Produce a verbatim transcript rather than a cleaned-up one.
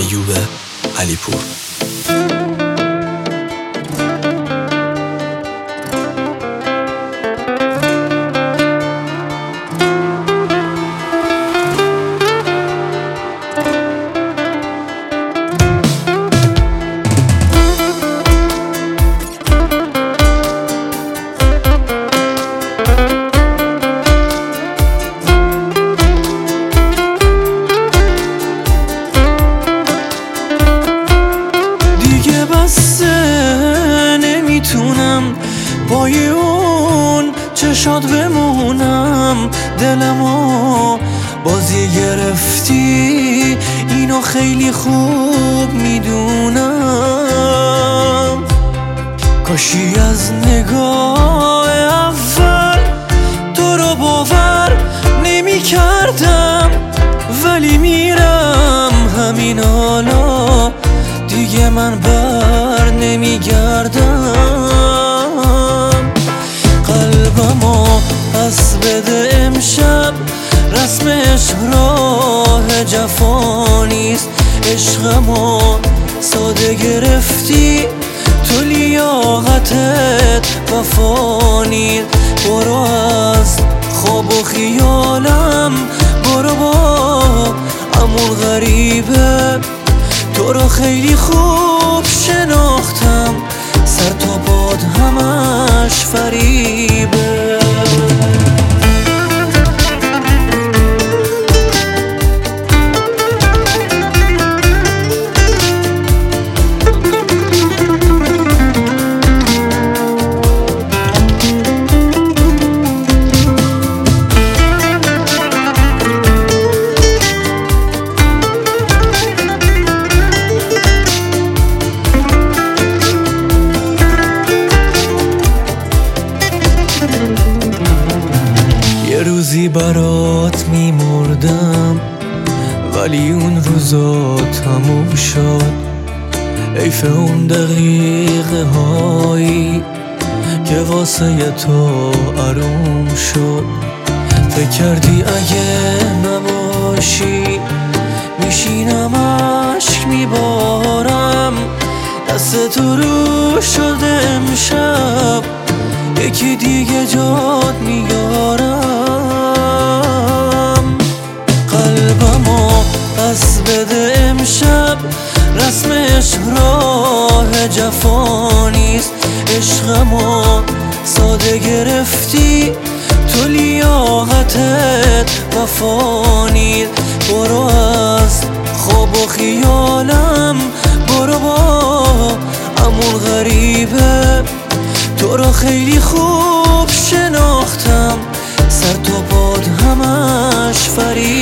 ایوب علیپور. پای اون چشات بمونم، دلمو بازی گرفتی، اینو خیلی خوب میدونم. کاشی از نگاه اول تو رو باور نمی کردم، ولی میرم همین حالا دیگه من بر نمی گردم. قلبمو پس بده امشب، رسمش راه جفا نیست. عشقمو ساده گرفتی، تو لیاقتت وفا نیست. برو از خواب و خیالم، برو با امون غریبه. تو رو خیلی خوب شناختم، سر تا باد همش فریبه. یه روزی برات میمردم، ولی اون روزا تموم شد. حیف اون دقیقه هایی که واسه تو آروم شد. فکر کردی اگه نباشی میشینم عشق میبارم، دست تو رو شده امشب یکی دیگه جات میارم. قلبمو پس بده امشب، رسمش راه جفا نیست. عشقمو ساده گرفتی، تو لیاقتت وفا نیست. برو از خواب و خیالم، برو با امون غریبه. تو رو خیلی خوب شناختم، سر تا باد همش فرید.